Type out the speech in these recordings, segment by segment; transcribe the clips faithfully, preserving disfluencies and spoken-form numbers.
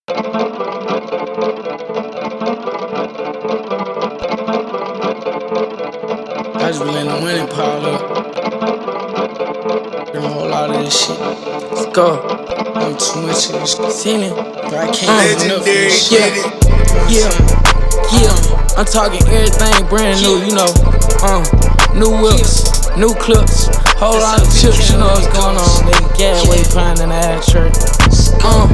I just be letting the money pile up. Doing a whole lot of this shit. Let's go. I'm too much of this shit. Ceiling, but I can't get enough of this shit. Yeah, yeah, yeah. I'm talking everything brand new, you know. Uh, new whips, new clips, whole lot of chips, you know what's going on. Nigga, gas way fine in the ass shirt. Uh,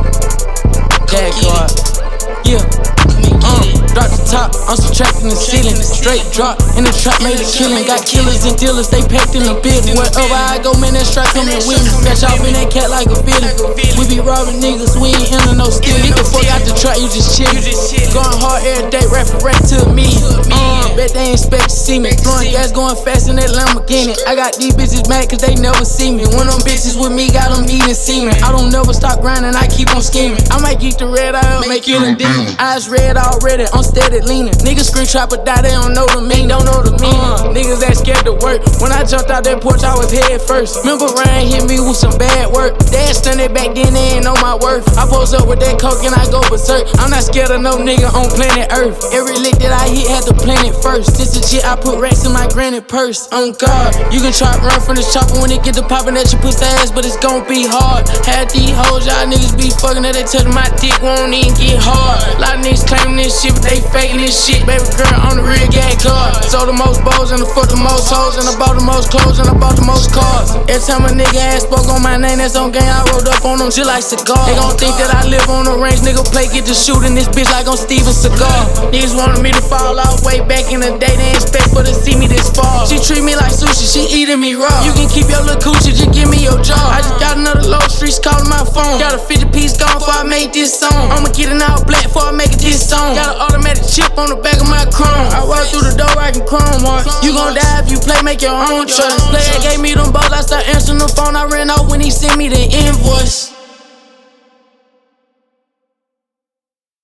gas guard. Yeah. Uh, drop the top, I'm subtracting the ceiling. Straight drop in the trap, made a killing. Got killers and dealers, they packed in the building. Wherever I go, man, that strike coming with me. Catch off in that cat like a feeling. We be robbing niggas, we ain't into no steal. Get the fuck out the trap, you just chillin'. Going hard every day, rapping right to me. Uh, bet they ain't expect to see me. Blowing gas, going fast in that Lamborghini. I got these bitches mad cause they never see me. One of them bitches with me, got them eating semen. I don't never stop grinding, I keep on scheming. I might geek the red eye up, make it a demon. Eyes red already, I'm steady leaning. Niggas scream trap or die, they don't know the mean, don't know the mean. Uh, niggas that scared to work. When I jumped out that porch, I was head first. Remember Ryan hit me with some bad work. Dad stunned back then, they ain't know my worth. I post up with that coke and I go berserk. I'm not scared of no nigga on planet Earth. Every lick that I hit had to plan it first. This is shit I put racks in my granny purse. On God, you can try to run from this chopper when it get to popping at your pussy ass, but it's gon' be hard. Had these hoes, y'all niggas be fucking that they touching my dick, won't even get hard. Lot of niggas claiming this shit, but they faking this shit. Baby girl on the real gang card. Sold the most bows and I fucked the most hoes, and I bought the most clothes and I bought the most cars. Every time a nigga ass spoke on my name, that's on gang, I rolled up on them just like cigar. They gon' think that I live on the range, nigga play get to shooting this bitch like on Steven Seagal. Niggas wanted me to fall out way back in the day, they ain't expect for to see me this far. She treat me like sushi, she eating me raw. You can keep your little coochie, just give me your job. I just got another low streets calling my phone. Got a fifty piece gone before I make this song. I'ma get it all black before I make it this song. Got an automatic chip on the back of my chrome. I walk through the door, I can chrome on. You gon' die if you play, make your own choice. Player gave me them balls, I start answering the phone. I ran off when he sent me the invoice.